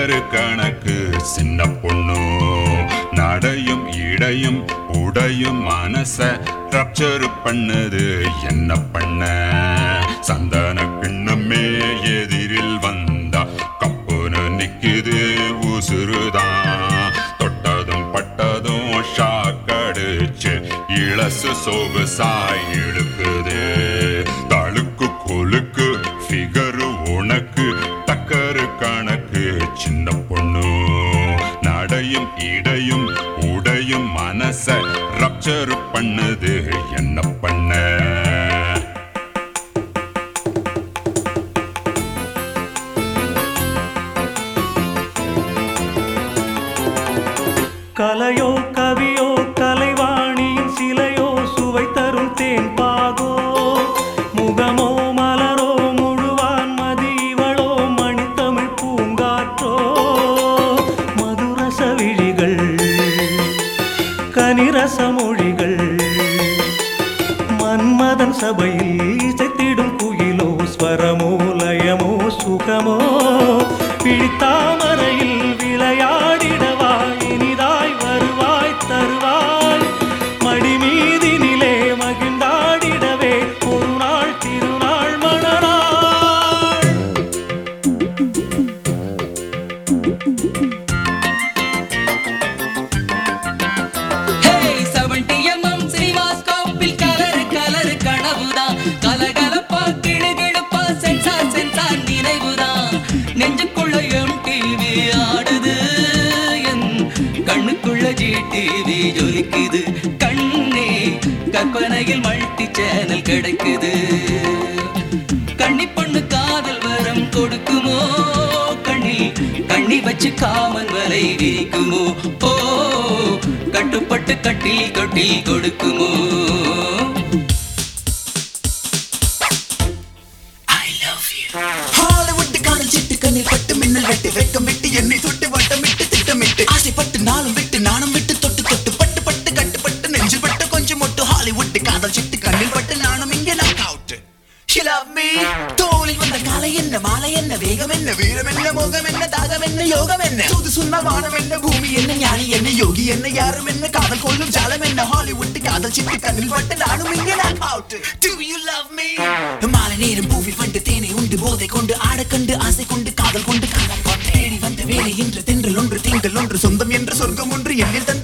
டக்கரு கணக்கு சின்ன பொண்ணு நடையும் இடையும் உடையும் மனச ரப்சர் பண்ணது என்ன பண்ண சந்தன கிண்ணமே எதிரில் வந்தா கப்புன்னு நிக்குது உசுறுதான் தொட்டதும் பட்டதும் ஷாக்கடிச்சு இளசு சொகுசாய் இழுக்குது தழுக்கு கொழுக்கு ஃபிகரு உனக்கு டக்கரு கணக்கு சின்ன பொண்ணு நடையும் இடையும் உடையும் மனச ரப்சர் பண்ணது என்ன பண்ண கலையோ கவியோ கலைவாணியின் சிலையோ சுவை தரும் தேன் பாகோ முகமோ மலரோ முழுவான் மதி இவளோ மணித்தமிழ் பூங்காற்றோ மதுரச விழிகள் கனிரச மொழிகள் மன்மதன் சபையில் இசைத்திடும் குயிலோ ஸ்வரமோ லயமோ சுகமோ பிடித்தாமரையில் விளையாடிடவா இனிதாய் வருவாய் தருவாய் மடிமீதினிலே மகிழ்ந்தாடிடவே ஒரு நாள் திருநாள் மணநாள் நெஞ்சுக்குள்ள MTV ஆடுது என் கண்ணுக்குள்ள GTV ஜொலிக்குது கண்ணே கற்பனையில் மல்டி சேனல் கிடைக்குது கண்ணி பொண்ணு காதல் வரம் கொடுக்குமோ கண்ணில் கண்ணி வச்சு காமன் வலை விரிக்குமோ ஓ கட்டுப்பட்டு கட்டில் தொட்டில் கொடுக்குமோ பட்டு மின்னல் வெட்டு வெக்கம் விட்டு என்னை தொட்டு வட்டமிட்டு திட்டமிட்டு ஆசைப்பட்டு நாளும் விட்டு நாணம் விட்டு தொட்டு தொட்டு பட்டு பட்டு கட்டுப்பட்டு நெஞ்சு பட்டு கொஞ்சம் மொட்டு ஹாலிவுட் காதல் சிட்டு கண்ணில் பட்டு நானும் இங்கே knock out She love me தோளில் வந்த காலை என்ன மாலை என்ன வேகம் என்ன வீரம் என்ன மோகம் என்ன தாகம் என்ன யோகம் என்ன தூது சொன்ன வானம் என்ன பூமி என்ன ஞானி என்ன யோகி என்ன யாரும் என்ன காதல் கொள்ளும் ஜாலம் என்ன ஹாலிவுட் காதல் சிட்டு கண்ணில் பட்டு நானும் இங்கே knock out Do you love me மாலை நேரம் பூவில் வந்து தேனை உண்டு போதை கொண்டு ஆட கண்டு ஆசை கொண்டு காதல் கொண்டு காதல் கொண்டு தேடி வந்த வேலை என்று தென்றல் ஒன்று திங்கள் ஒன்று சொந்தம் என்ற சொர்க்கம் ஒன்று எண்ணில்